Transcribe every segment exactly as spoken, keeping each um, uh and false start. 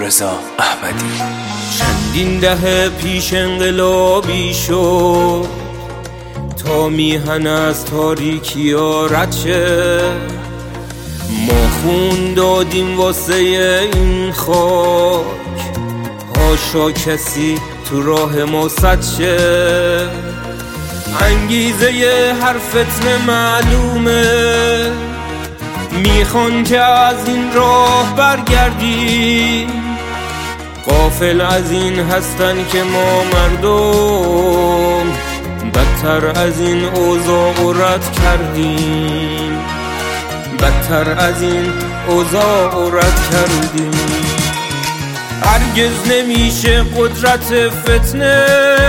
رضا احمدی. چندین دهه پیش انقلابی شد تا میهن از تاریکی ها رد شه. ما خون دادیم واسه این خاک، هاشا کسی تو راه ما سد شه. انگیزه هر فتنه معلومه، میخوان که از این راه برگردیم. غافل از این هستن که ما مردم بدتر از این اوضاع رد کردیم، بدتر از این اوضاع رد کردیم. هرگز نمیشه قدرت فتنه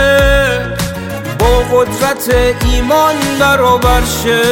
با قدرت ایمان برابر شه.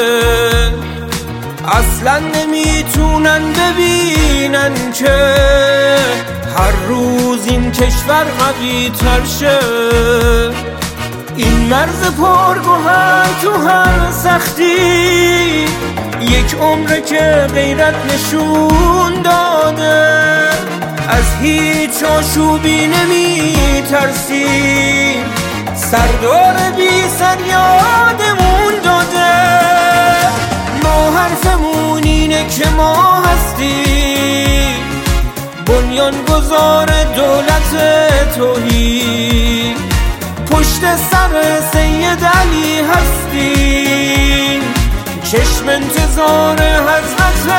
اصلا نمیتونن ببینن که هر روز این کشور قوی تر شه. این مرز پرگوهر تو هر سختی یک عمره که غیرت نشون داده. از هیچ آشوبی نمی ترسیم، سردار بی سر یادمون داده. ما حرفمون اینه که ما هستیم بنیانگذار دولت توحید. پشت سر سید علی هستیم، چشم انتظار حضرت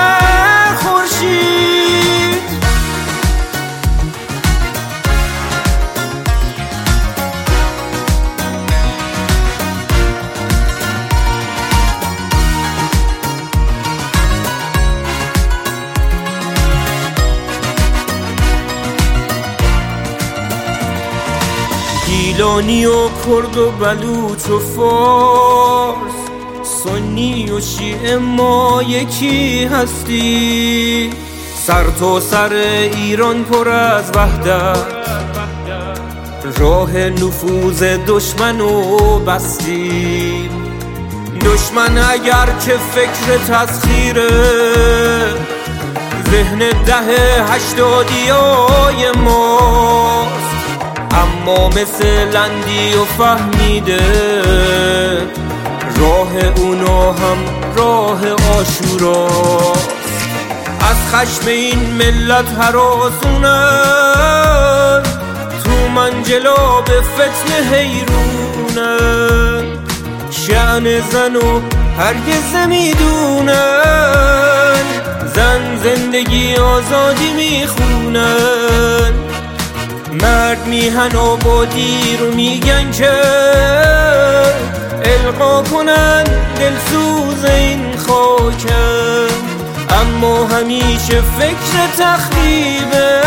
خورشید. گیلانی و کرد و بلوچ و فارس، سنی و شیعه ما یکی هستی. سر تا سر ایران پر از وحدت، راه نفوذ دشمن و بستی. دشمن اگر که فکر تسخیره، ذهن ده هشتادیای ماست. اما مثل لندی و فهمیده راه اونا هم راه آشوراست. از خشم این ملت هراسونن، تو منجلا به فتنه حیرونن. شأن زن و هرگز نمیدونن، زن زندگی آزادی میخونن. مرد میهن و با دیر و میگن که القا کنن دلسوز این خاکم. اما همیشه فکر تخریبه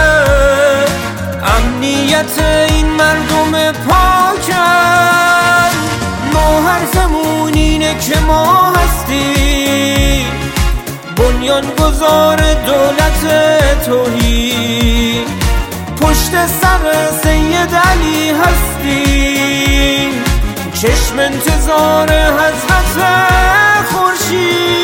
امنیت این مردم پاکن. ما حرفمون اینه که ما هستیم بنیانگذار دولت توحید. پشت سر سید علی هستیم، چشم انتظار حضرت خورشید.